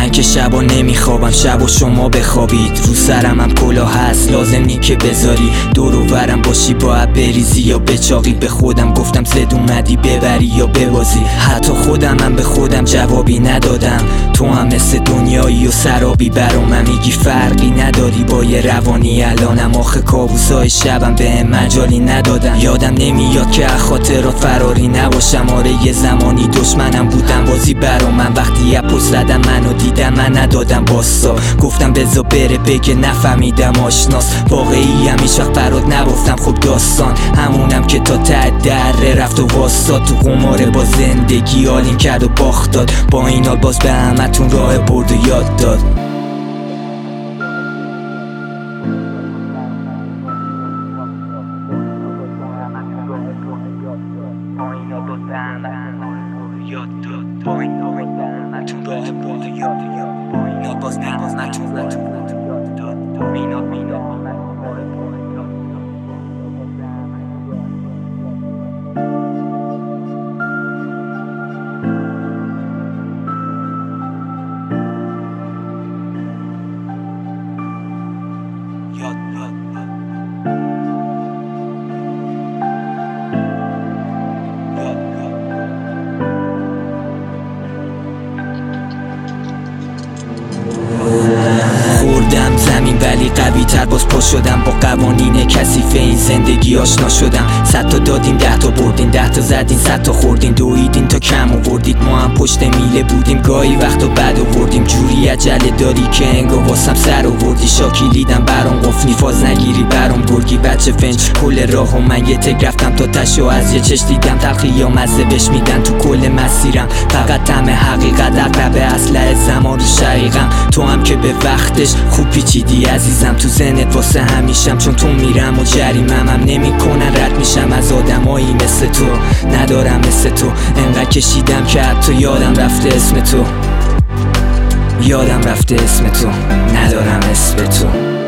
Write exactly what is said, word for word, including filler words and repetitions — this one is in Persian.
من که شبا نمیخوابم، شبا شما بخوابید. رو سرم هم کلاه هست، لازم نی که بذاری. دور و برم باشی باید بریزی یا بچاقی. به خودم گفتم زد اومدی ببری یا ببازی. حتی خودم هم به خودم جوابی ندادم. تو هم مثل دنیایی و سرابی برام میگی فرقی نداری با یه روانی. الانم آخه کابوسای شبم به مجالی ندادن. یادم نمیاد که از خاطرات فراری نباشم. آره یه زمانی دشمنم بودم بازی برام. من وقتی اپو زدم منو دیدم من ندادم باستا. گفتم بذار بره بگه نفهمیدم آشناس. واقعی هم هیچ وقت برات نگفتم خب داستان همونم که تا ته دره رفت و واسطاد. تو قماره با زندگی آلین کرد و باخت داد. با این حال باز به همتون راه برد و یاد داد. با این حال باز به همتون راه برد و یاد داد. با این حال باز به همتون راه برد و یاد داد. با این حال خوردم زمین ولی قوی تر باز پا شدم. با قوانین کثیف این زندگی آشنا شدم. صد تا دادیم ده تا بردین، ده تا زدین صد تا خوردین. دویدین تا کم آوردید، ما هم پشت میله بودیم. گاهی وقتا بد آوردیم. جوری عجله داری که انگار واسم سر آوردی. شاکی لیدم برام قفلی فاز نگیری برام گرگی. بچه فنج کل راهو من یه تک رفتم تا تشو از یه چش دیدم. تلخی یا مزه بش میدن تو کل مسیرم. فقط طعم حقیقت اقرب اسلحه زمان رو شقیقم. تو هم که به وقتش خوب پیچیدی عزیزم. تو ذهنت واسه همیشم چون تو میرم و جریمم هم نمی کنن. رد میشم از آدمایی مثل تو. ندارم مثل تو انقدر کشیدم که حتی یادم رفته اسم تو. یادم رفته اسم تو. ندارم اسم تو.